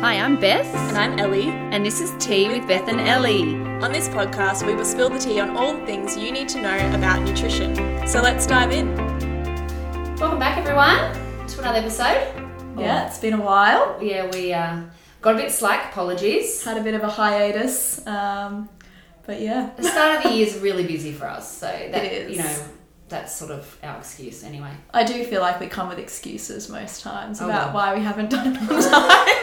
Hi, I'm Beth. And I'm Ellie. And this is Tea with Beth and Ellie. On this podcast, we will spill the tea on all the things you need to know about nutrition. So let's dive in. Welcome back, everyone, to another episode. Yeah, it's been a while. Yeah, we got a bit slack. Apologies. Had a bit of a hiatus. But yeah. The start of the year is really busy for us. So that, It is. you know, that's sort of our excuse anyway. I do feel like we come with excuses most times Oh, about well. why we haven't done it on time.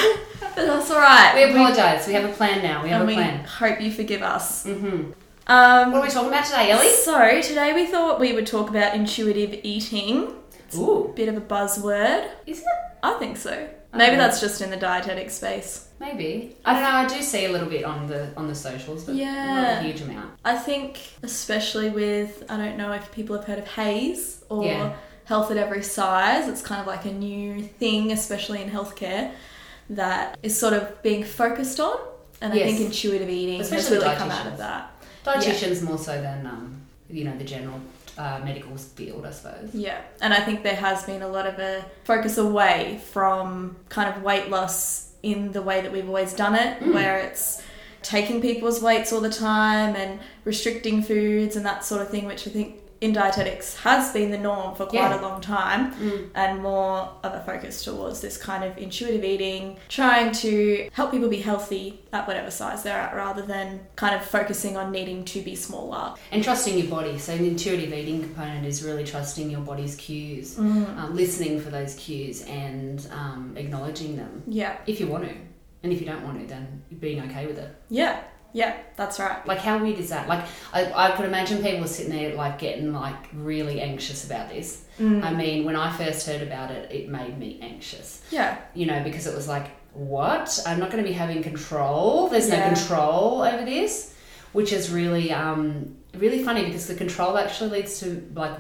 But that's all right. We apologise. We have a plan now. We have a plan. We hope you forgive us. Mm-hmm. What are we talking about today, Ellie? So today we thought we would talk about intuitive eating. Ooh. Bit of a buzzword. Is it? I think so. Maybe that's just in the dietetic space. Maybe. I don't know. I do see a little bit on the socials, but not a huge amount. I think especially with, I don't know if people have heard of HAES or Yeah. Health at Every Size. It's kind of like a new thing, especially in healthcare, that is sort of being focused on. And Yes. I think intuitive eating has Especially really come out of dietitians. that. Dietitians more so than, the general medical field, I suppose. Yeah, and I think there has been a lot of a focus away from kind of weight loss in the way that we've always done it, where it's taking people's weights all the time and restricting foods and that sort of thing, which I think in dietetics has been the norm for quite a long time, and more of a focus towards this kind of intuitive eating, trying to help people be healthy at whatever size they're at rather than kind of focusing on needing to be smaller. And trusting your body. So the intuitive eating component is really trusting your body's cues, listening for those cues and acknowledging them. Yeah. If you want to. And if you don't want to, then being okay with it. Yeah, that's right. Like, how weird is that? Like, I could imagine people sitting there, like, getting, like, really anxious about this. I mean, when I first heard about it, it made me anxious. Yeah. You know, because it was like, what? I'm not going to be having control. There's no control over this, which is really, really funny because the control actually leads to, like,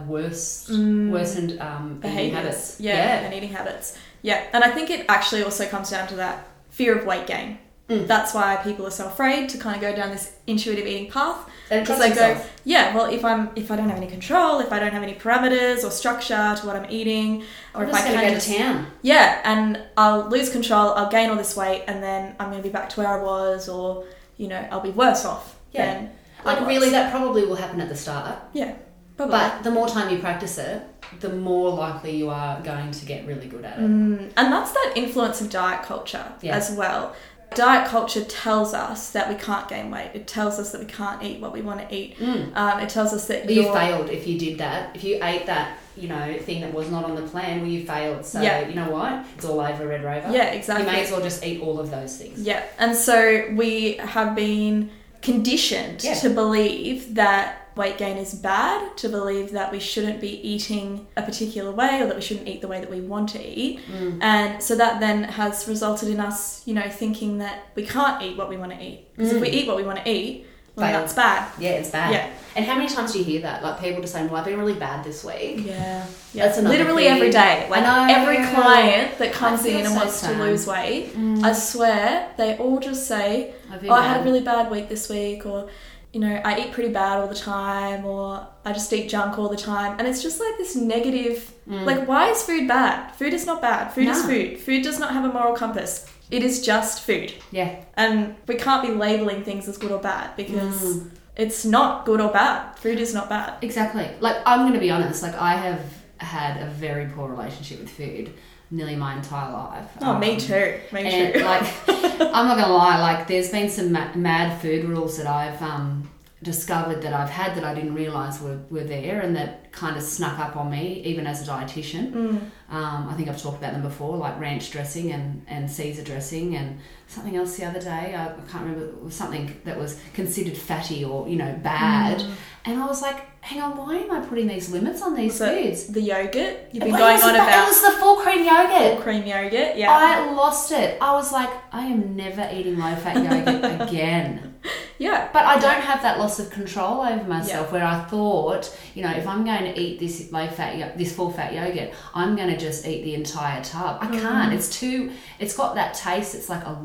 worsened eating habits. Yeah, and eating habits. Yeah, and I think it actually also comes down to that fear of weight gain. That's why people are so afraid to kind of go down this intuitive eating path. Because they go, well, if I don't have any control, if I don't have any parameters or structure to what I'm eating, or if I can't go to town. Yeah, and I'll lose control, I'll gain all this weight, and then I'm going to be back to where I was, or, you know, I'll be worse off. Yeah. Than really, that probably will happen at the start. Yeah, probably. But the more time you practice it, the more likely you are going to get really good at it. And that's that influence of diet culture as well. Diet culture tells us that we can't gain weight. It tells us that we can't eat what we want to eat. It tells us that you failed if you did that. If you ate that, you know, thing that was not on the plan, well, you failed. So, you know what? It's all over, Red Rover. Yeah, exactly. You may as well just eat all of those things. Yeah, and so we have been conditioned to believe that weight gain is bad, to believe that we shouldn't be eating a particular way or that we shouldn't eat the way that we want to eat. And so that then has resulted in us, you know, thinking that we can't eat what we want to eat. Because if we eat what we want to eat, well, that's bad. Yeah, it's bad. Yeah. And how many times do you hear that? Like, people just saying, well, I've been really bad this week. Yeah. That's another literally thing. every day. Like, I know. every client that comes I feel in and so wants sad. to lose weight, I swear, they all just say, I had a really bad week this week, or, you know, I eat pretty bad all the time, or I just eat junk all the time. And it's just like this negative, like, why is food bad? Food is not bad. Food is food. Food does not have a moral compass. It is just food. Yeah. And we can't be labeling things as good or bad because it's not good or bad. Food is not bad. Exactly. Like, I'm going to be honest, like, I have had a very poor relationship with food nearly my entire life. Oh, me too. And, like, I'm not going to lie, like, there's been some mad food rules that I've discovered that I've had that I didn't realise were there and that kind of snuck up on me, even as a dietitian. I think I've talked about them before, like ranch dressing and Caesar dressing and something else the other day. I can't remember. It was something that was considered fatty or, you know, bad. And I was like, hang on, why am I putting these limits on these foods? The yogurt? You've been going on about... It was the full cream yogurt. Full cream yogurt, yeah. I lost it. I was like, I am never eating low-fat yogurt again. Yeah. But I don't have that loss of control over myself where I thought, you know, if I'm going to eat this this full-fat yogurt, I'm going to just eat the entire tub. I can't. It's got that taste. It's like a lot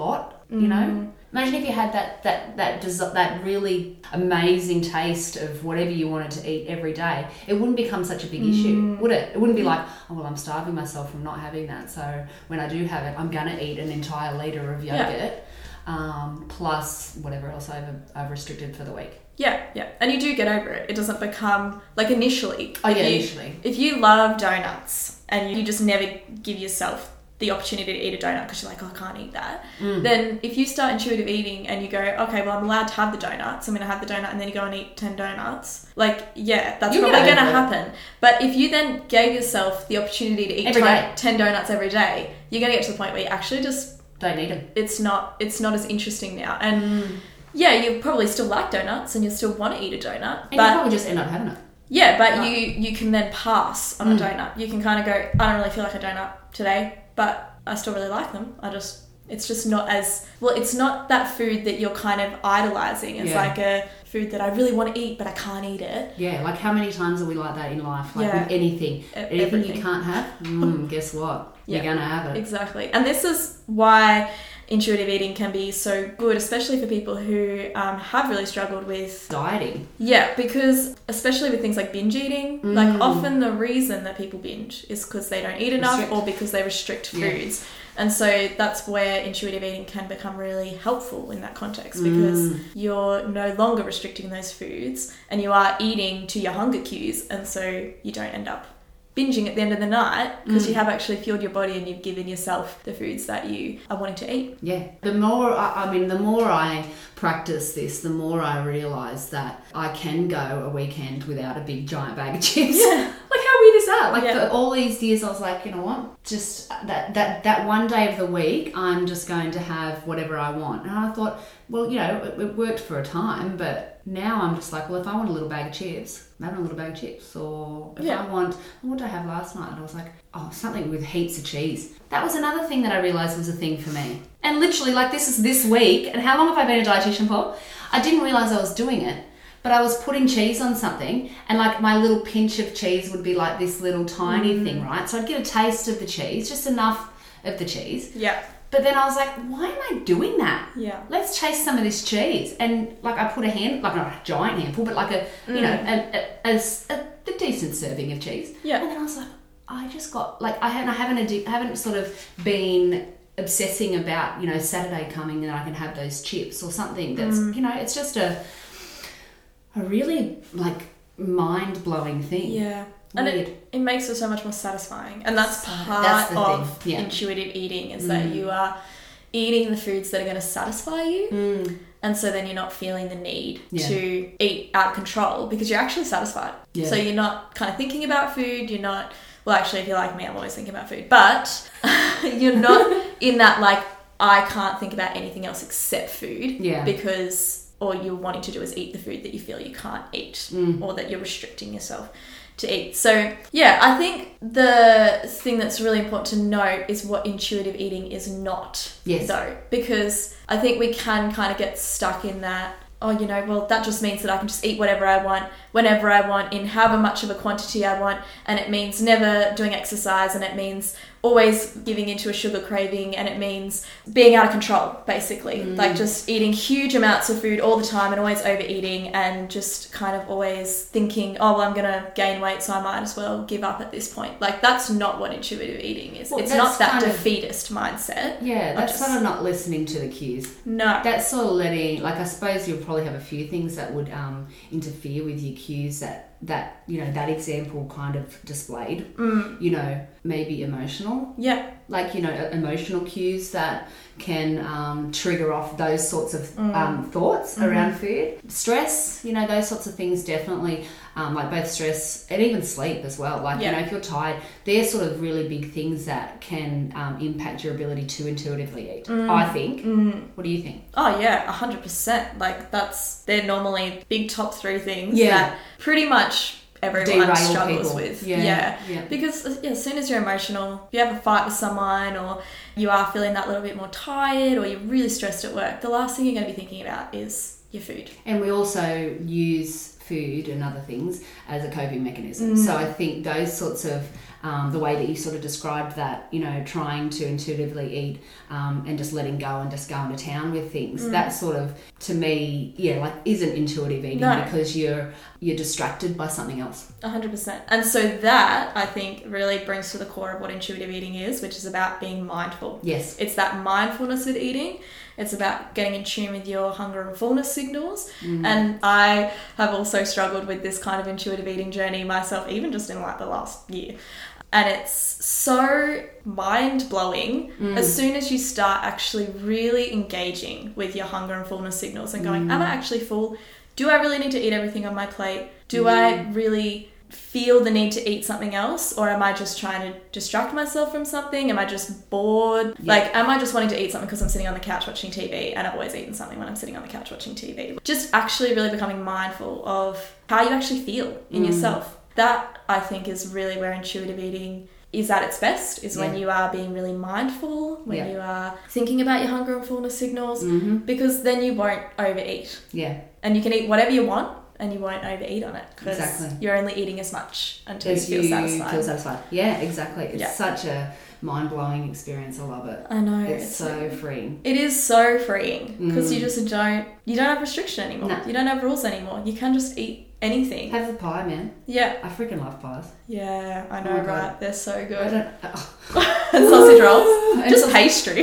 you know? Imagine if you had that really amazing taste of whatever you wanted to eat every day. It wouldn't become such a big issue, would it? It wouldn't be like, oh, well, I'm starving myself from not having that. So when I do have it, I'm going to eat an entire litre of yogurt, plus whatever else I've restricted for the week. Yeah. And you do get over it. It doesn't become, like, initially. Initially. If you love donuts and you just never give yourself the opportunity to eat a donut because you're like, oh, I can't eat that. Then if you start intuitive eating and you go, okay, well, I'm allowed to have the donuts, I'm going to have the donut, and then you go and eat 10 donuts, like, yeah, that's probably going to happen. But if you then gave yourself the opportunity to eat 10 donuts every day, you're going to get to the point where you actually just don't need them. It's not as interesting now. And yeah, you probably still like donuts and you still want to eat a donut. And you probably just end up having it. Yeah, but you can then pass on a donut. You can kind of go, I don't really feel like a donut today, but I still really like them. It's just not as, well, it's not that food that you're kind of idolizing. It's like a food that I really want to eat, but I can't eat it. Yeah, like how many times are we like that in life? Like with anything. Anything everything. You can't have, guess what? You're going to have it. Exactly. And this is why intuitive eating can be so good, especially for people who have really struggled with dieting. Yeah, because especially with things like binge eating, like often the reason that people binge is because they don't eat enough or because they restrict foods. And so that's where intuitive eating can become really helpful in that context, because you're no longer restricting those foods and you are eating to your hunger cues, and so you don't end up binging at the end of the night because you have actually fueled your body and you've given yourself the foods that you are wanting to eat. Yeah. The more I practice this, the more I realise that I can go a weekend without a big giant bag of chips. Yeah. Like, how weird is that? Like, for all these years I was like, you know what? Just that one day of the week, I'm just going to have whatever I want. And I thought, well, you know, it worked for a time, but now I'm just like, well, if I want a little bag of chips, I'm having a little bag of chips. Or if I want, what did I have last night? And I was like, oh, something with heaps of cheese. That was another thing that I realised was a thing for me. And literally, like, this is this week. And how long have I been a dietitian for? I didn't realise I was doing it. But I was putting cheese on something, and like my little pinch of cheese would be like this little tiny thing, right? So I'd get a taste of the cheese, just enough of the cheese. Yeah. But then I was like, why am I doing that? Yeah. Let's taste some of this cheese. And like I put like not a giant handful, but like a decent serving of cheese. Yeah. And then I was like, I just got like I haven't sort of been obsessing about, you know, Saturday coming and I can have those chips or something that's you know, it's just a really like mind-blowing thing. Yeah. Weird. And it makes it so much more satisfying. And that's part of intuitive eating, is that you are eating the foods that are going to satisfy you. And so then you're not feeling the need to eat out of control because you're actually satisfied. Yeah. So you're not kind of thinking about food. You're not, well, actually, if you're like me, I'm always thinking about food. But you're not in that, like, I can't think about anything else except food. Yeah. Because all you're wanting to do is eat the food that you feel you can't eat or that you're restricting yourself to eat. So yeah, I think the thing that's really important to note is what intuitive eating is not, though, because I think we can kind of get stuck in that, oh, you know, well, that just means that I can just eat whatever I want, whenever I want, in however much of a quantity I want, and it means never doing exercise, and it means always giving into a sugar craving, and it means being out of control, basically. Like just eating huge amounts of food all the time and always overeating, and just kind of always thinking, oh, well, I'm going to gain weight, so I might as well give up at this point. Like, that's not what intuitive eating is. Well, it's not that defeatist mindset. Yeah, that's sort of not listening to the cues. No. That's sort of letting, like, I suppose you'll probably have a few things that would interfere with your cues that you know, that example kind of displayed. You know, maybe emotional. Yeah. Like, you know, emotional cues that can trigger off those sorts of thoughts around food. Stress, you know, those sorts of things definitely, like both stress and even sleep as well. Like, you know, if you're tired, they're sort of really big things that can impact your ability to intuitively eat, I think. What do you think? Oh, yeah, 100%. Like, they're normally big top 3 things that pretty much everyone struggles with. Yeah. Because as soon as you're emotional, if you have a fight with someone, or you are feeling that little bit more tired, or you're really stressed at work, the last thing you're going to be thinking about is your food. And we also use food and other things as a coping mechanism. So I think those sorts of the way that you sort of described that, you know, trying to intuitively eat and just letting go and just going to town with things, that sort of, to me, like isn't intuitive eating because you're distracted by something else. 100%. And so that, I think, really brings to the core of what intuitive eating is, which is about being mindful. Yes. It's that mindfulness with eating. It's about getting in tune with your hunger and fullness signals. And I have also struggled with this kind of intuitive eating journey myself, even just in like the last year. And it's so mind-blowing as soon as you start actually really engaging with your hunger and fullness signals and going, am I actually full? Do I really need to eat everything on my plate? Do I really feel the need to eat something else? Or am I just trying to distract myself from something? Am I just bored? Like, am I just wanting to eat something because I'm sitting on the couch watching TV? And I've always eaten something when I'm sitting on the couch watching TV. Just actually really becoming mindful of how you actually feel in yourself. That, I think, is really where intuitive eating is at its best, is when you are being really mindful, when you are thinking about your hunger and fullness signals, because then you won't overeat. Yeah. And you can eat whatever you want and you won't overeat on it because you're only eating as much until you feel satisfied. Yeah, exactly. It's such a mind-blowing experience. I love it. I know. It's so freeing. It is so freeing because you just don't have restriction anymore. No. You don't have rules anymore. You can just eat anything. Have the pie, man. Yeah. I freaking love pies. Yeah, I know, right? They're so good. And sausage rolls. Just pastry.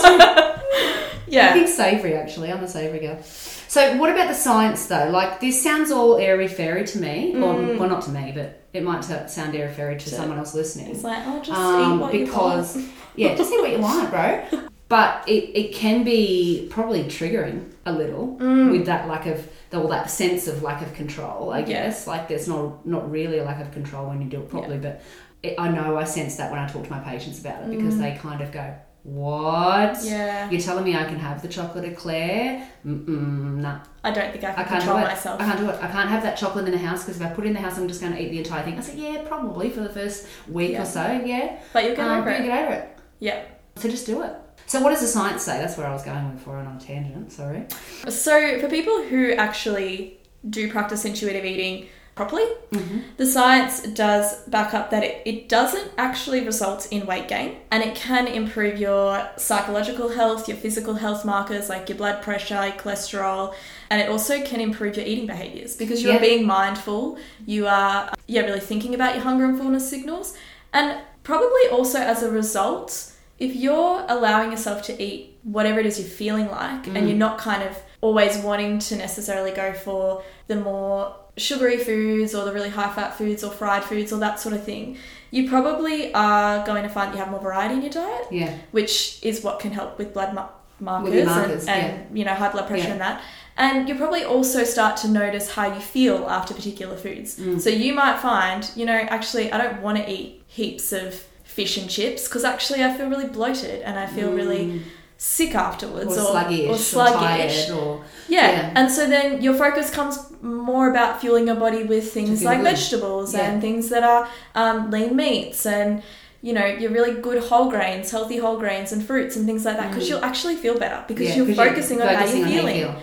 Yeah. I think savoury, actually. I'm a savoury girl. So what about the science, though? Like, this sounds all airy-fairy to me. Or, well, not to me, but it might sound airy-fairy to someone else listening. It's like, just eat what you want. Yeah, just eat what you want, bro. But it can be probably triggering a little with that lack of, or that sense of lack of control, I guess. Like, there's not really a lack of control when you do it properly, but I know I sense that when I talk to my patients about it because they kind of go, what? Yeah. You're telling me I can have the chocolate eclair? Nah. I don't think I can control myself. I can't do it. I can't have that chocolate in the house because if I put it in the house, I'm just going to eat the entire thing. I said, yeah, probably for the first week or so, But you'll get over it. You get over it. Yeah. So just do it. So what does the science say? That's where I was going before on a tangent, sorry. So for people who actually do practice intuitive eating properly, the science does back up that it doesn't actually result in weight gain, and it can improve your psychological health, your physical health markers like your blood pressure, your cholesterol, and it also can improve your eating behaviours because you're being mindful, you are really thinking about your hunger and fullness signals, and probably also as a result, if you're allowing yourself to eat whatever it is you're feeling like and you're not kind of always wanting to necessarily go for the more sugary foods or the really high fat foods or fried foods or that sort of thing, you probably are going to find you have more variety in your diet, which is what can help with blood markers and you know, high blood pressure and that. And you'll probably also start to notice how you feel after particular foods. So you might find, you know, actually I don't want to eat heaps of fish and chips because actually I feel really bloated and I feel really sick afterwards or sluggish or tired or and so then your focus comes more about fueling your body with things like vegetables and things that are lean meats and, you know, your really good whole grains, healthy whole grains and fruits and things like that because you'll actually feel better because you're focusing on how you're feeling.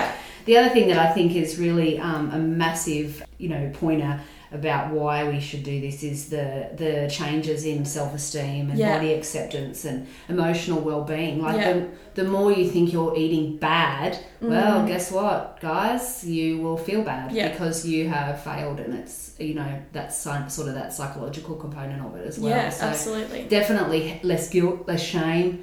The other thing that I think is really a massive, you know, pointer about why we should do this is the changes in self-esteem and body acceptance and emotional well-being. Like the more you think you're eating bad, well, guess what, guys? You will feel bad because you have failed, and it's, you know, that's sort of that psychological component of it as well. Yeah, so absolutely. Definitely less guilt, less shame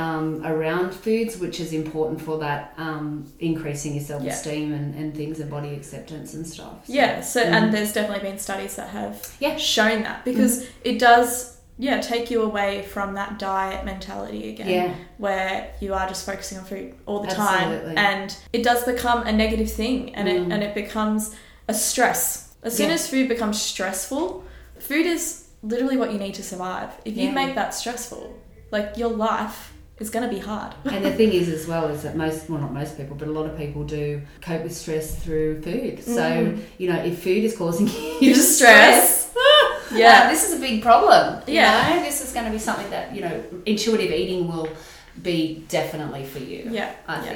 around foods, which is important for that increasing your self-esteem and things and body acceptance and stuff. So, and there's definitely been studies that have shown that because it does take you away from that diet mentality again where you are just focusing on food all the time and it does become a negative thing and it becomes a stress. As soon as food becomes stressful, food is literally what you need to survive. If you make that stressful, like your life is going to be hard. And the thing is as well is that not most people, but a lot of people do cope with stress through food. So, you know, if food is causing you stress, this is a big problem. You know? This is going to be something that, you know, intuitive eating will be definitely for you. I think.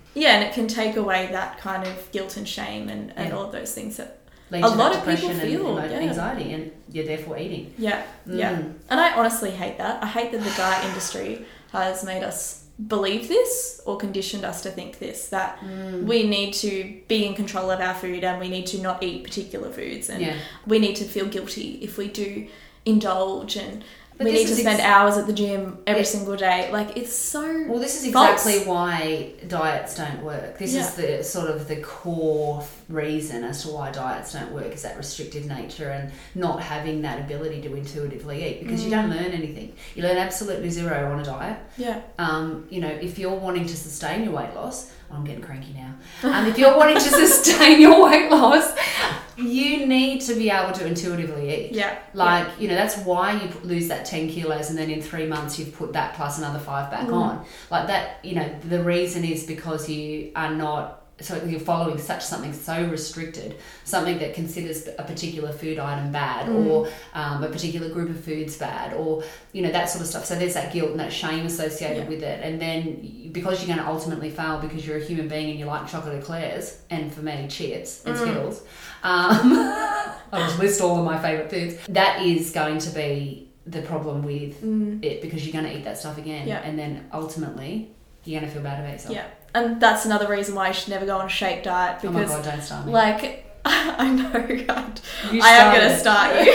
Yeah, and it can take away that kind of guilt and shame and all of those things that lead a to lot that of people depression feel. and anxiety, and you're therefore eating. Yeah. And I honestly hate that. I hate that the diet industry has made us believe this or conditioned us to think this, that we need to be in control of our food and we need to not eat particular foods, and we need to feel guilty if we do indulge, and we need to spend hours at the gym every single day. Like, it's so well, this is false. exactly why diets don't work. This is the sort of the core reason as to why diets don't work, is that restrictive nature and not having that ability to intuitively eat, because you don't learn anything. You learn absolutely zero on a diet. You know, if you're wanting to sustain your weight loss, I'm getting cranky now. If you're wanting to sustain your weight loss, you need to be able to intuitively eat. You know, that's why you lose that 10 kilos and then in 3 months you've put that plus another 5 back on. Like that, you know, the reason is because you are not, so you're following something so restricted, something that considers a particular food item bad, or a particular group of foods bad, or, you know, that sort of stuff. So there's that guilt and that shame associated with it. And then because you're going to ultimately fail because you're a human being and you like chocolate eclairs, and for me, Cheers and Skittles. I'll just list all of my favourite foods. That is going to be the problem with it, because you're going to eat that stuff again. And then ultimately you're going to feel bad about yourself. And that's another reason why you should never go on a shake diet, because, oh my God, don't start me. Like, I know, I am going to start you.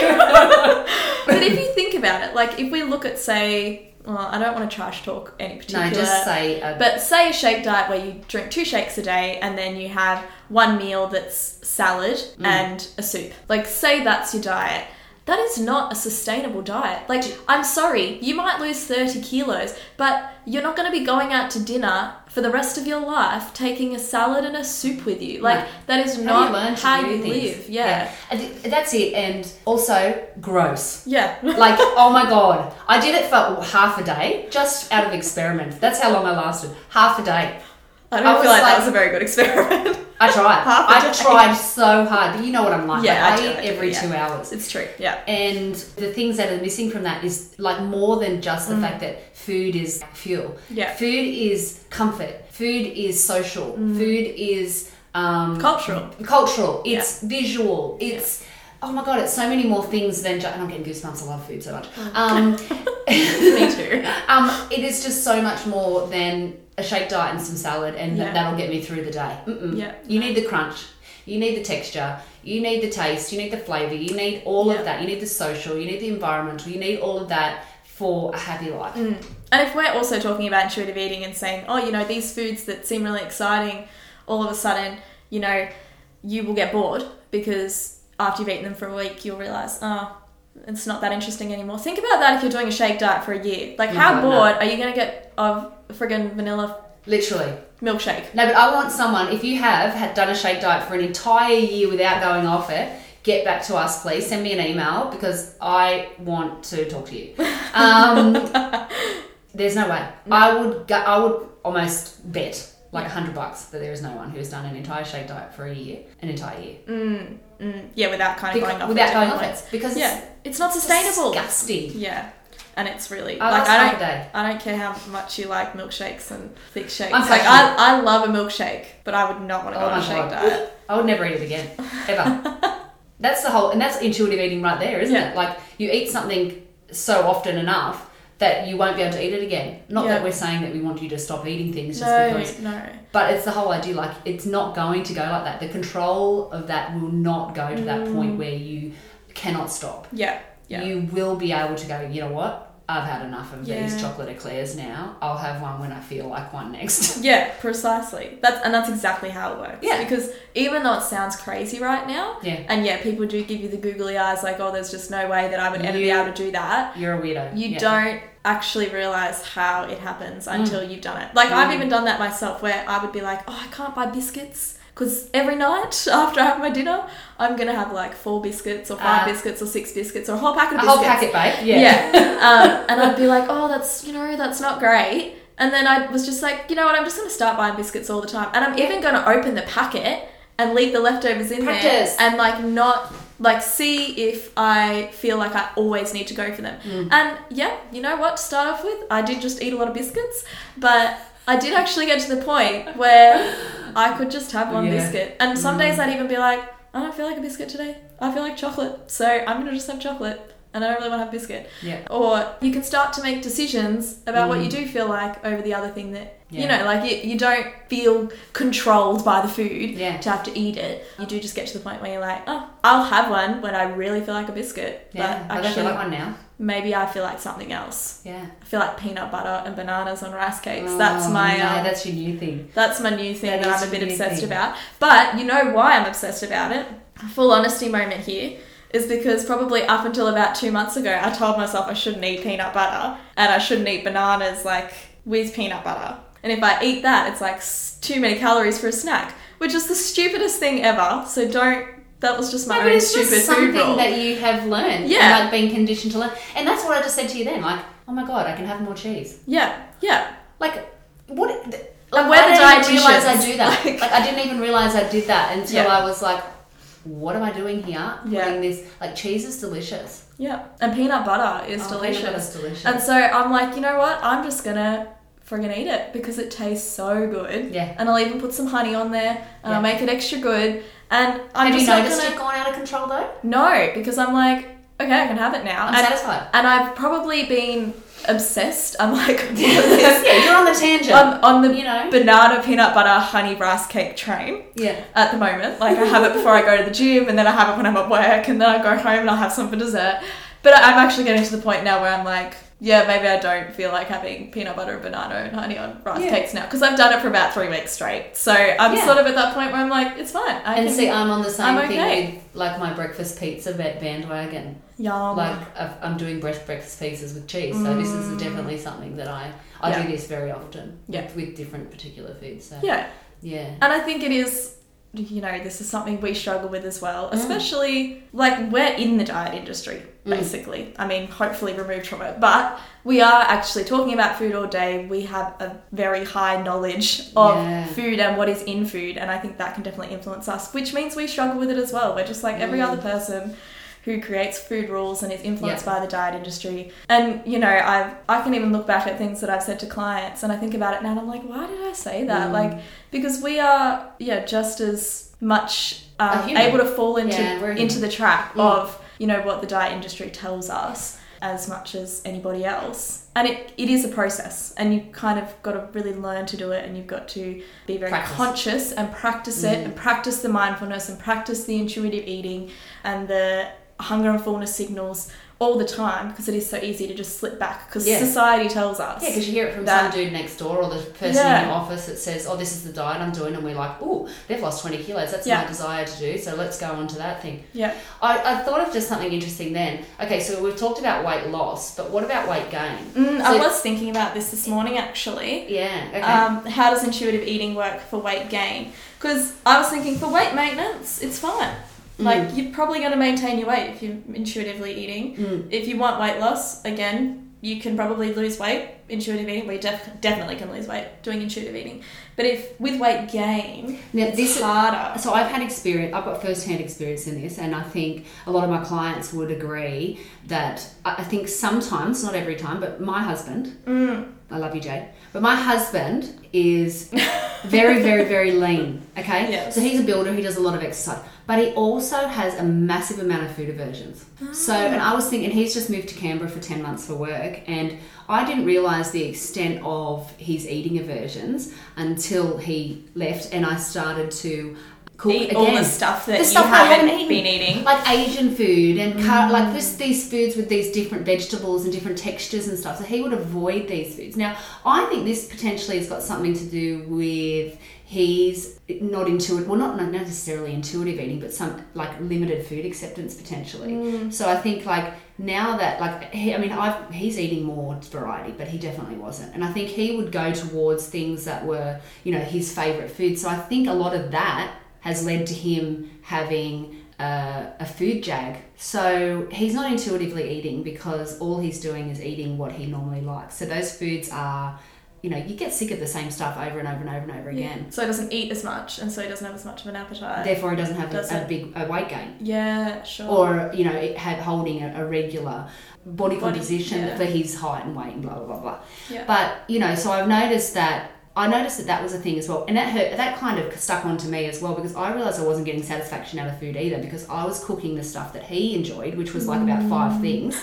But if you think about it, like, if we look at, say, well, I don't want to trash talk any particular... No, just say... But say a shake diet where you drink 2 shakes a day and then you have one meal that's salad and a soup. Like, say that's your diet. That is not a sustainable diet. Like, I'm sorry, you might lose 30 kilos, but you're not going to be going out to dinner for the rest of your life taking a salad and a soup with you. Like, that is not how you live. And that's it. And also, gross. Like, oh my God. I did it for half a day, just out of experiment. That's how long I lasted. Half a day. I don't feel like that was a very good experiment. I tried. I tried so hard, but you know what I'm like. I eat every 2 hours. It's true. And the things that are missing from that is, like, more than just the fact that food is fuel. Food is comfort. Food is social. Food is cultural. It's visual. It's oh my God, it's so many more things than just, and I'm getting goosebumps. I love food so much. Me too. It is just so much more than a shake diet and some salad, and that'll get me through the day. You need the crunch, you need the texture, you need the taste, you need the flavour, you need all of that, you need the social, you need the environmental, you need all of that for a happy life. And if we're also talking about intuitive eating and saying, oh, you know, these foods that seem really exciting, all of a sudden, you know, you will get bored because after you've eaten them for a week, you'll realise, oh, it's not that interesting anymore. Think about that if you're doing a shake diet for a year. Like, how bored are you going to get of friggin' vanilla milkshake? No, but I want someone, if you had done a shake diet for an entire year without going off it, get back to us, please. Send me an email, because I want to talk to you. There's no way. I would almost bet like $100 that there is no one who has done an entire shake diet for an entire year. Yeah, without kind of going off it. Because it's not sustainable. Disgusting. Yeah. And it's really I don't care how much you like milkshakes and thick shakes. I love a milkshake, but I would not want to go on a shake diet. I would never eat it again. Ever. That's intuitive eating right there, isn't it? Like, you eat something so often enough that you won't be able to eat it again. Not that we're saying that we want you to stop eating things just because. But it's the whole idea, like, it's not going to go like that. The control of that will not go to that point where you cannot stop. You will be able to go, you know what? I've had enough of these chocolate eclairs now. I'll have one when I feel like one next. Yeah, precisely. That's exactly how it works. Yeah. Because even though it sounds crazy right now, and people do give you the googly eyes, like, oh, there's just no way that I would ever be able to do that. You're a weirdo. You don't actually realise how it happens until you've done it. Like, I've even done that myself, where I would be like, oh, I can't buy biscuits, because every night after I have my dinner, I'm going to have like 4 biscuits or 5 biscuits or 6 biscuits or a whole packet of biscuits. A whole packet, babe. And I'd be like, oh, that's not great. And then I was just like, you know what, I'm just going to start buying biscuits all the time. And I'm even going to open the packet and leave the leftovers in there and like not like see if I feel like I always need to go for them. And you know what, to start off with, I did just eat a lot of biscuits, but I did actually get to the point where I could just have one biscuit. And some days I'd even be like, I don't feel like a biscuit today. I feel like chocolate. So I'm going to just have chocolate. And I don't really want to have biscuit. Yeah. Or you can start to make decisions about what you do feel like over the other thing that, you know, like you don't feel controlled by the food to have to eat it. You do just get to the point where you're like, oh, I'll have one when I really feel like a biscuit. Yeah, but I don't feel like one now. Maybe I feel like something else. Yeah. I feel like peanut butter and bananas on rice cakes. That's my... that's your new thing. That's my new thing that I'm a bit obsessed about. But you know why I'm obsessed about it? Full honesty moment here. Is because probably up until about 2 months ago, I told myself I shouldn't eat peanut butter and I shouldn't eat bananas like with peanut butter. And if I eat that, it's like too many calories for a snack, which is the stupidest thing ever. So that was just my own stupid food rule. It's something that you have learned. Yeah. And like been conditioned to learn. And that's what I just said to you then. Like, oh my God, I can have more cheese. Yeah. Yeah. Like, what? Like, where the I didn't realize I do that. Like I didn't even realize I did that until I was like, what am I doing here? Putting this, like, cheese is delicious. Yeah. And peanut butter is delicious. Peanut butter's delicious. And so I'm like, you know what? I'm just going to friggin' eat it because it tastes so good. Yeah. And I'll even put some honey on there and I'll make it extra good. And I'm Have just you noticed you've gone out of control though? No, because I'm like, okay, I can have it now. I'm satisfied. And I've probably been obsessed. I'm like, yeah, you're on the tangent. On the banana peanut butter honey rice cake train. Yeah. At the moment, like I have it before I go to the gym, and then I have it when I'm at work, and then I go home and I'll have some for dessert. But I'm actually getting to the point now where I'm like, yeah, maybe I don't feel like having peanut butter, banana, and honey on rice cakes now because I've done it for about 3 weeks straight. So I'm sort of at that point where I'm like, it's fine. I'm on the same thing with like my breakfast pizza bandwagon. Yum. Like I'm doing breakfast pizzas with cheese, so this is definitely something that I do this very often. With different particular foods. So yeah. And I think it is. You know, this is something we struggle with as well, especially like we're in the diet industry, basically. I mean, hopefully removed from it, but we are actually talking about food all day. We have a very high knowledge of food and what is in food, and I think that can definitely influence us, which means we struggle with it as well. We're just like every other person who creates food rules and is influenced by the diet industry. And, you know, I can even look back at things that I've said to clients and I think about it now and I'm like, why did I say that? Like, because we are, just as much able to fall into the trap of, you know, what the diet industry tells us as much as anybody else. And it is a process and you kind of got to really learn to do it and you've got to be very conscious and practice it and practice the mindfulness and practice the intuitive eating and the hunger and fullness signals all the time because it is so easy to just slip back because society tells us. Yeah, because you hear it from some dude next door or the person in your office that says, oh, this is the diet I'm doing, and we're like, oh, they've lost 20 kilos. That's my desire to do, so let's go on to that thing. Yeah. I thought of just something interesting then. Okay, so we've talked about weight loss, but what about weight gain? I was thinking about this morning, actually. Yeah, okay. How does intuitive eating work for weight gain? Because I was thinking for weight maintenance, it's fine. Like, you're probably going to maintain your weight if you're intuitively eating. If you want weight loss, again, you can probably lose weight, intuitive eating. We definitely can lose weight doing intuitive eating. But with weight gain, it's harder. So I've got first-hand experience in this, and I think a lot of my clients would agree that I think sometimes, not every time, but my husband, I love you, Jade, but my husband is very, very, very lean, okay? Yes. So he's a builder, he does a lot of exercise. But he also has a massive amount of food aversions. So, and I was thinking, he's just moved to Canberra for 10 months for work, and I didn't realise the extent of his eating aversions until he left, and I started to cook eat all the stuff that you haven't been eating. Like Asian food and like these foods with these different vegetables and different textures and stuff. So he would avoid these foods. Now, I think this potentially has got something to do with he's not intuitive, well, not necessarily intuitive eating, but some like limited food acceptance potentially. So I think like now that like he's eating more variety, but he definitely wasn't, and I think he would go towards things that were, you know, his favorite food. So I think a lot of that has led to him having a food jag. So he's not intuitively eating because all he's doing is eating what he normally likes. So those foods are, you know, you get sick of the same stuff over and over and over and over again. So he doesn't eat as much, and so he doesn't have as much of an appetite. Therefore, he doesn't have a big weight gain. Yeah, sure. Or, you know, holding a regular body composition for his height and weight and blah, blah, blah, blah. Yeah. But, you know, so I've noticed that I noticed that was a thing as well, and that kind of stuck on to me as well, because I realised I wasn't getting satisfaction out of food either, because I was cooking the stuff that he enjoyed, which was like about 5 things,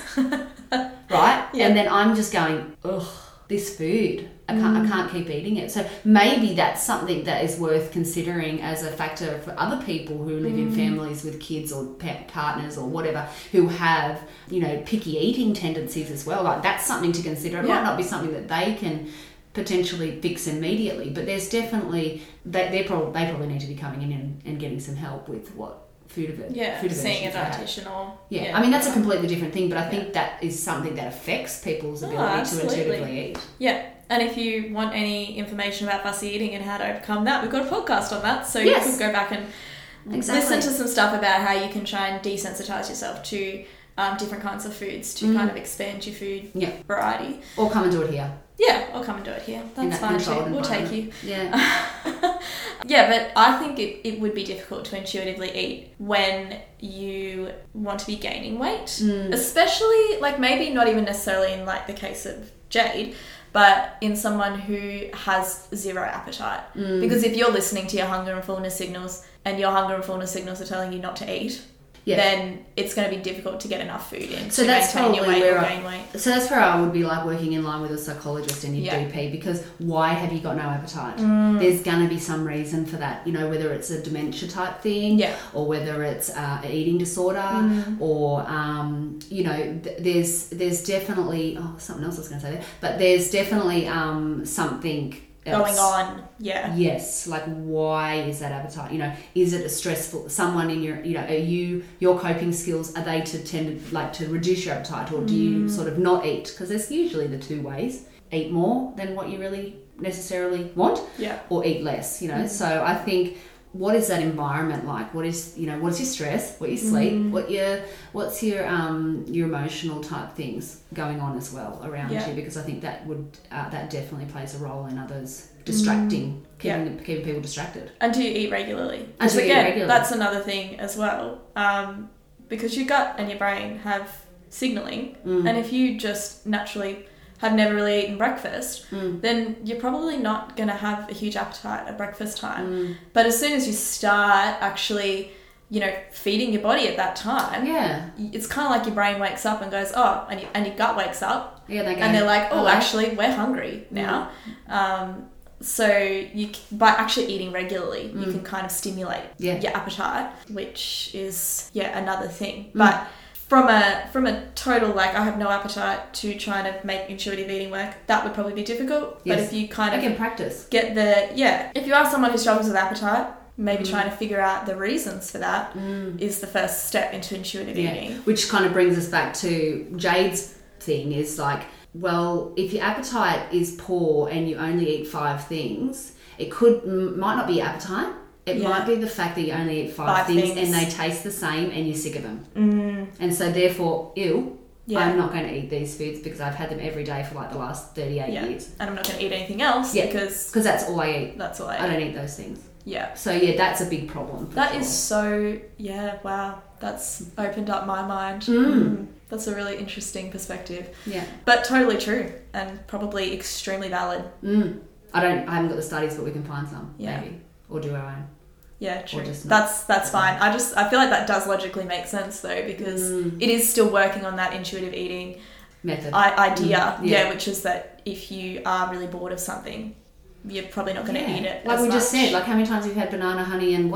right? Yeah. And then I'm just going, ugh, this food, I can't keep eating it. So maybe that's something that is worth considering as a factor for other people who live in families with kids or partners or whatever, who have, you know, picky eating tendencies as well. Like, that's something to consider. It might not be something that they can potentially fix immediately, but there's definitely they probably need to be coming in and getting some help with what food seeing a dietitian or I mean, that's a completely different thing, but I think that is something that affects people's ability to intuitively eat. And if you want any information about fussy eating and how to overcome that, we've got a podcast on that, so you could go back and listen to some stuff about how you can try and desensitize yourself to different kinds of foods to kind of expand your food variety. Or come and do it here. Yeah, I'll come and do it here. That's fine too. We'll take you. Yeah. Yeah, but I think it would be difficult to intuitively eat when you want to be gaining weight. Especially, like, maybe not even necessarily in, like, the case of Jade, but in someone who has zero appetite. Because if you're listening to your hunger and fullness signals, and your hunger and fullness signals are telling you not to eat, then it's going to be difficult to get enough food in to maintain your weight or gain weight. So that's where I would be like working in line with a psychologist and your GP, because why have you got no appetite? There's going to be some reason for that, you know, whether it's a dementia type thing or whether it's an eating disorder or, you know, there's definitely, something else I was going to say there, but there's definitely something else going on. Yes, like, why is that appetite? You know, is it a stressful, someone in your, you know, are your coping skills, are they to tend to, like, to reduce your appetite, or do you sort of not eat? Because there's usually the two ways: eat more than what you really necessarily want, or eat less, you know. So I think, what is that environment like? What is, you know, what's your stress, what your sleep, what's your emotional type things going on as well around you? Because I think that would that definitely plays a role in others distracting, keeping people distracted. And do you eat regularly? Because again, that's another thing as well. Because your gut and your brain have signaling, and if you just naturally have never really eaten breakfast, then you're probably not going to have a huge appetite at breakfast time. But as soon as you start actually, you know, feeding your body at that time, it's kind of like your brain wakes up and goes, and your gut wakes up, and they're like, actually, we're hungry now. So by actually eating regularly, you can kind of stimulate your appetite, which is another thing. But from a total, like, I have no appetite to try to make intuitive eating work, that would probably be difficult. But if you kind of can practice, get if you are someone who struggles with appetite, maybe trying to figure out the reasons for that is the first step into intuitive eating. Which kind of brings us back to Jade's thing, is like, well, if your appetite is poor and you only eat 5 things, it might not be your appetite. It might be the fact that you only eat 5 things and they taste the same and you're sick of them. And so therefore, I'm not going to eat these foods because I've had them every day for like the last 38 years. And I'm not going to eat anything else because that's all I eat. That's all I eat. I don't eat those things. Yeah. So that's a big problem. That is so, wow. That's opened up my mind. That's a really interesting perspective. Yeah. But totally true and probably extremely valid. I haven't got the studies, but we can find some, maybe. Or do our own. Yeah, true. That's fine. I feel like that does logically make sense though, because it is still working on that intuitive eating method idea. Which is that if you are really bored of something, you're probably not going to eat it. Like as we much. just said, like how many times we've had banana, honey, and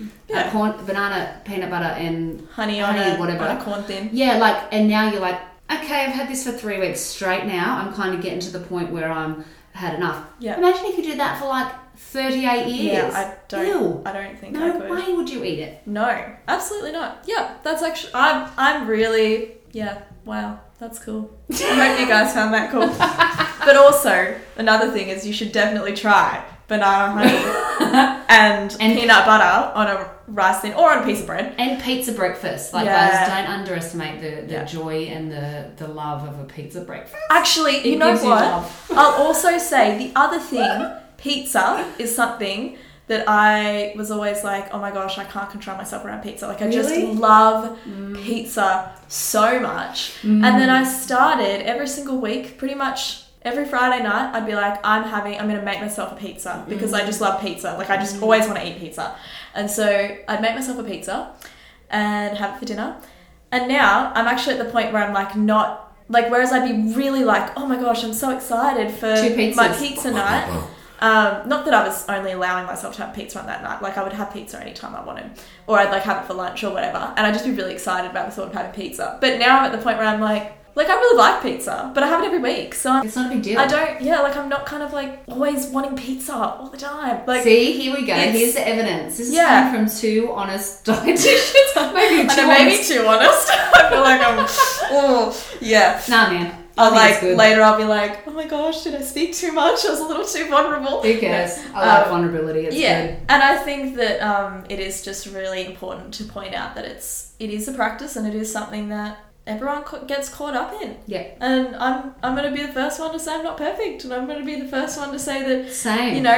banana, peanut butter, and honey whatever on a corn thin. Yeah, like, and now you're like, okay, I've had this for 3 weeks straight. Now I'm kind of getting to the point where I'm had enough. Yeah. Imagine if you did that for like 38 years. Yeah, I don't think I could. No way would you eat it. No, absolutely not. Yeah, that's actually, I'm really, wow, that's cool. I hope you guys found that cool. But also, another thing is you should definitely try banana honey and peanut butter on a rice thin or on a piece of bread. And pizza breakfast. Like, guys, don't underestimate the joy and the love of a pizza breakfast. Actually, you know what? I'll also say the other thing, pizza is something that I was always like, oh my gosh, I can't control myself around pizza. Like, I just love pizza so much. And then I started every single week, pretty much every Friday night, I'd be like, I'm going to make myself a pizza because I just love pizza. Like, I just always want to eat pizza. And so I'd make myself a pizza and have it for dinner. And now I'm actually at the point where I'm like not, like, whereas I'd be really like, oh my gosh, I'm so excited for my pizza night. Not that I was only allowing myself to have pizza on that night. Like, I would have pizza anytime I wanted. Or I'd like have it for lunch or whatever. And I'd just be really excited about the thought of having pizza. But now I'm at the point where I'm like, I really like pizza, but I have it every week. So it's not a big deal. I'm not kind of like always wanting pizza all the time. Like, see, here we go. Here's the evidence. This is coming from two honest dietitians. Maybe too honest. I feel like I'm, Nah, man. Later I'll be like, oh my gosh, did I speak too much? I was a little too vulnerable. Who cares? I like vulnerability. It's good. And I think that it is just really important to point out that it is a practice and it is something that everyone gets caught up in. Yeah. And I'm going to be the first one to say I'm not perfect, and I'm going to be the first one to say that, same. You know,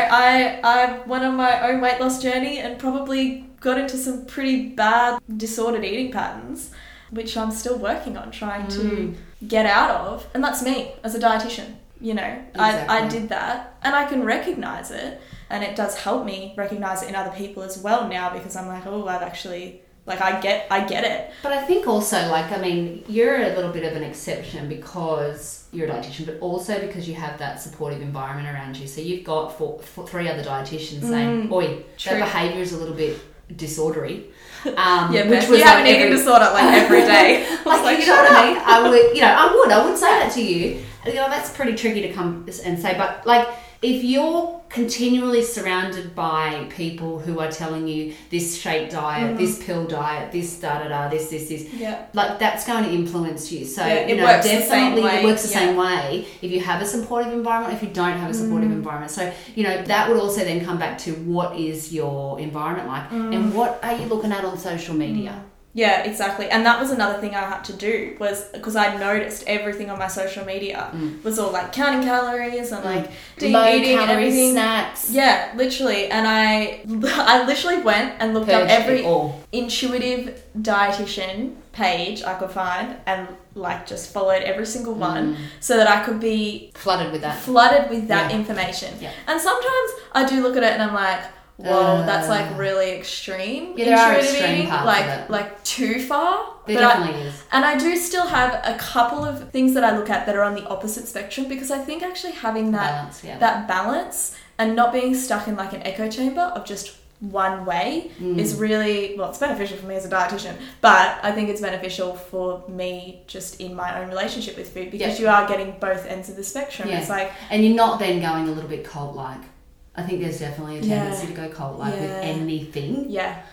I went on my own weight loss journey and probably got into some pretty bad disordered eating patterns, which I'm still working on trying to get out of. And that's me as a dietitian, you know. Exactly. I did that and I can recognize it, and it does help me recognize it in other people as well now, because I'm like, oh, I've actually... Like, I get it. But I think also, like, I mean, you're a little bit of an exception because you're a dietitian, but also because you have that supportive environment around you. So you've got three other dietitians saying, oi, that behaviour is a little bit disordery. Which was you have an eating disorder like every day. like, you know what I mean? I would say that to you. You know, that's pretty tricky to come and say, but like, if you're continually surrounded by people who are telling you this shake diet, this pill diet, this da-da-da, this, like, that's going to influence you. So, it works definitely it works the same way if you have a supportive environment, if you don't have a supportive environment. So, you know, that would also then come back to what is your environment like and what are you looking at on social media? Yeah, exactly. And that was another thing I had to do, was because I noticed everything on my social media was all like counting calories and like eating and everything. Snacks. Yeah, literally. And I literally went and looked up every intuitive dietitian page I could find and like just followed every single one so that I could be flooded with that information. Yeah. And sometimes I do look at it and I'm like, whoa, that's like really extreme. Yeah, there are extreme eating, parts like, of it. like too far. There definitely is. And I do still have a couple of things that I look at that are on the opposite spectrum, because I think actually having that balance and not being stuck in like an echo chamber of just one way is really, well, it's beneficial for me as a dietitian, but I think it's beneficial for me just in my own relationship with food, because you are getting both ends of the spectrum. It's like, and you're not then going a little bit cult-like. I think there's definitely a tendency to go cult-like with anything. Yeah.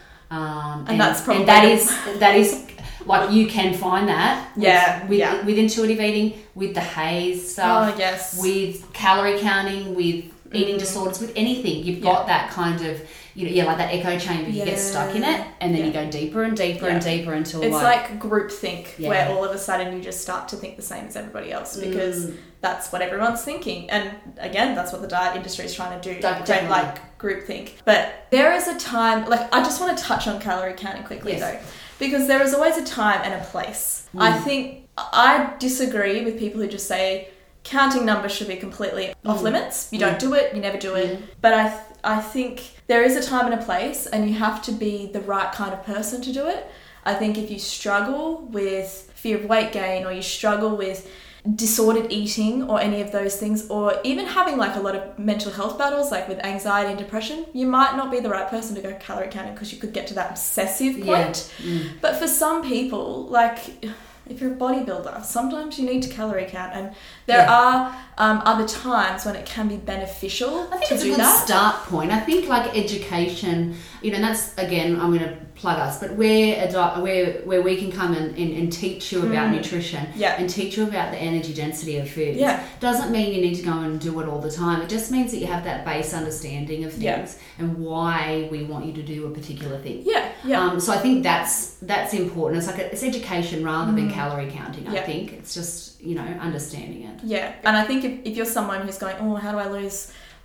And that's probably... And that is like, you can find that with intuitive eating, with the haze stuff, with calorie counting, with eating disorders, with anything. You've got that kind of, like that echo chamber. You get stuck in it, and then you go deeper and deeper and deeper until it's like groupthink, where all of a sudden you just start to think the same as everybody else, because that's what everyone's thinking. And again, that's what the diet industry is trying to do. Don't like groupthink. But there is a time, like, I just want to touch on calorie counting quickly though, because there is always a time and a place. I think I disagree with people who just say counting numbers should be completely off limits. You don't do it, you never do it. But I think there is a time and a place, and you have to be the right kind of person to do it. I think if you struggle with fear of weight gain, or you struggle with disordered eating or any of those things, or even having like a lot of mental health battles, like with anxiety and depression, you might not be the right person to go calorie counting, because you could get to that obsessive point. But for some people, like, if you're a bodybuilder, sometimes you need to calorie count, and there are other times when it can be beneficial. I think it's a good start point. I think like education, and that's, again, I'm going to plug us, but where we can come and teach you about nutrition and teach you about the energy density of foods. Doesn't mean you need to go and do it all the time. It just means that you have that base understanding of things and why we want you to do a particular thing. So I think that's important. It's like it's education rather than calorie counting. I think it's just understanding it. And I think if you're someone who's going, oh, how do I lose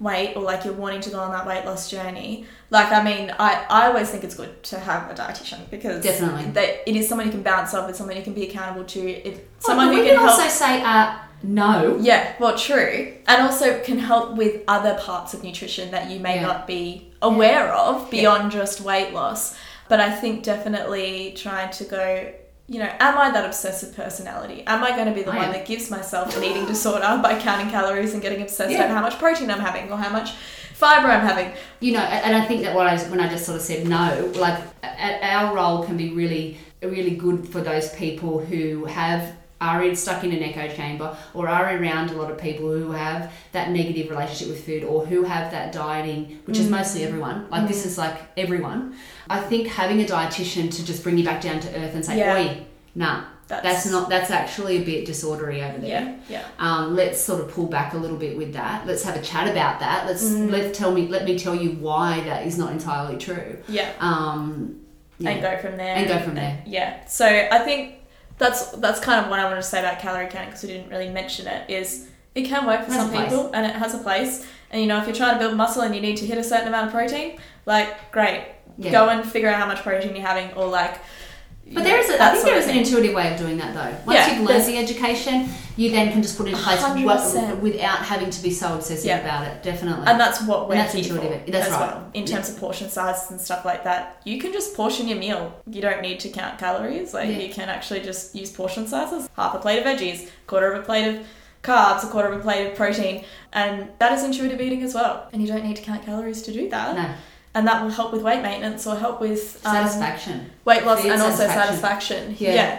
weight, or like you're wanting to go on that weight loss journey, like, I mean, I always think it's good to have a dietitian, because Definitely. it is someone you can bounce off, it's someone you can be accountable to, someone we who can can help. also say no. Yeah, well, true. And also can help with other parts of nutrition that you may not be aware of beyond just weight loss. But I think definitely trying to go, you know, am I that obsessive personality? Am I going to be the one that gives myself an eating disorder by counting calories and getting obsessed about how much protein I'm having or how much fiber I'm having? You know, and I think that when I just sort of said no, like our role can be really, really good for those people who are stuck in an echo chamber, or are around a lot of people who have that negative relationship with food, or who have that dieting, which is mostly everyone. Like this is like everyone. I think having a dietitian to just bring you back down to earth and say, oi, nah, that's actually a bit disordery over there. Let's sort of pull back a little bit with that. Let's have a chat about that. Let me tell you why that is not entirely true. And go from there. Yeah. So I think that's kind of what I wanted to say about calorie counting, because we didn't really mention it, is it can work for some people and it has a place. And, you know, if you're trying to build muscle and you need to hit a certain amount of protein, like, great. Go and figure out how much protein you're having, or like... But I think there is an intuitive way of doing that, though. Once you've learned the education, you then can just put it in place 100%. Without having to be so obsessive about it. Definitely. And that's what we're that's here for. That's right. Well. In terms of portion sizes and stuff like that, you can just portion your meal. You don't need to count calories. Like, you can actually just use portion sizes. Half a plate of veggies, quarter of a plate of carbs, a quarter of a plate of protein. And that is intuitive eating as well. And you don't need to count calories to do that. No. And that will help with weight maintenance, or help with satisfaction, weight loss, and also satisfaction.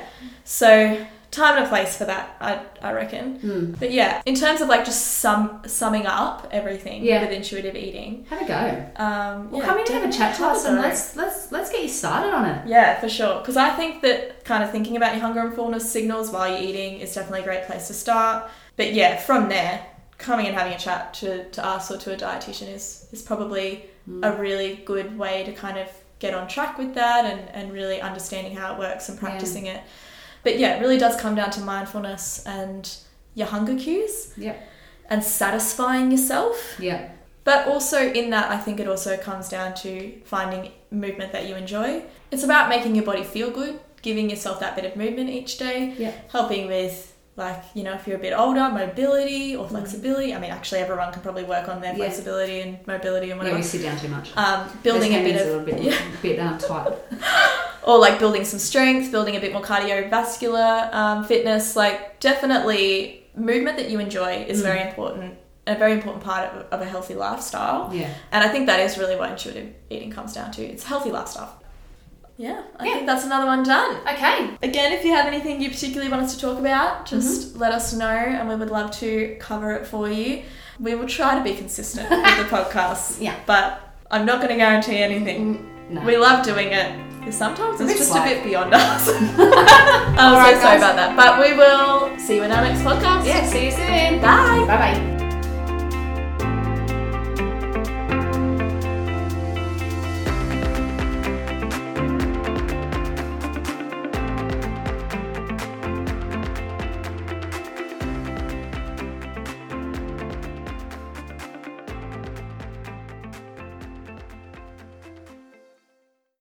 So time and a place for that, I reckon. But yeah, in terms of like just summing up everything with intuitive eating, have a go. Well, come in and have a chat to us, and let's get you started on it. Yeah, for sure. Because I think that kind of thinking about your hunger and fullness signals while you're eating is definitely a great place to start. But yeah, from there, coming and having a chat to us or to a dietitian is probably a really good way to kind of get on track with that, and really understanding how it works and practicing it. But yeah, it really does come down to mindfulness and your hunger cues and satisfying yourself. But also in that, I think it also comes down to finding movement that you enjoy. It's about making your body feel good, giving yourself that bit of movement each day, helping with, like, you know, if you're a bit older, mobility or flexibility. I mean, actually everyone can probably work on their flexibility and mobility and whatever. Yeah, we sit down too much. Building a bit tight. Or like building some strength, building a bit more cardiovascular fitness. Like, definitely movement that you enjoy is very important, a very important part of a healthy lifestyle. And I think that is really what intuitive eating comes down to. It's a healthy lifestyle. I think that's another one done. Okay. Again, if you have anything you particularly want us to talk about, just let us know, and we would love to cover it for you. We will try to be consistent with the podcast, but I'm not going to guarantee anything. No. We love doing it. Sometimes it's just a bit beyond us. I'm so sorry about that. But we will see you in our next podcast. Yeah, see you soon. Bye. Bye-bye.